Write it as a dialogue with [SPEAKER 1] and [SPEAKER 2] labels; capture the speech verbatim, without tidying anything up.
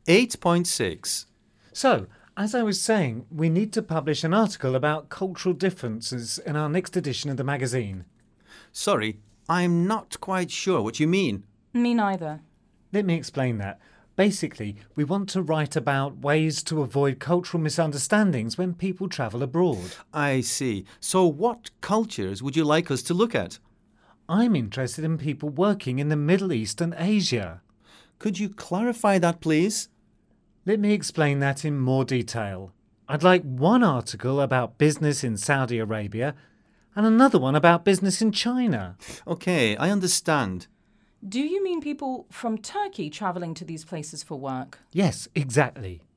[SPEAKER 1] eight point six.
[SPEAKER 2] So, as I was saying, we need to publish an article about cultural differences in our next edition of the magazine.
[SPEAKER 1] Sorry, I'm not quite sure what you mean.
[SPEAKER 3] Me neither.
[SPEAKER 2] Let me explain that. Basically, we want to write about ways to avoid cultural misunderstandings when people travel abroad.
[SPEAKER 1] I see. So what cultures would you like us to look at?
[SPEAKER 2] I'm interested in people working in the Middle East and Asia.
[SPEAKER 1] Could you clarify that, please?
[SPEAKER 2] Let me explain that in more detail. I'd like one article about business in Saudi Arabia and another one about business in China.
[SPEAKER 1] OK, I understand.
[SPEAKER 3] Do you mean people from Turkey travelling to these places for work?
[SPEAKER 2] Yes, exactly.